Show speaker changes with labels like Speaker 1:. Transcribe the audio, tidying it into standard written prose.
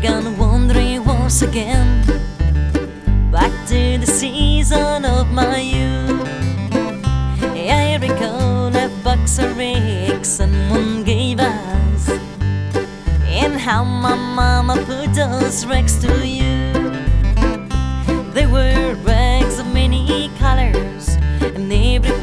Speaker 1: began wandering once again, back to the season of my youth. I recall a box of eggs someone gave us, and how my mama put those rags to use.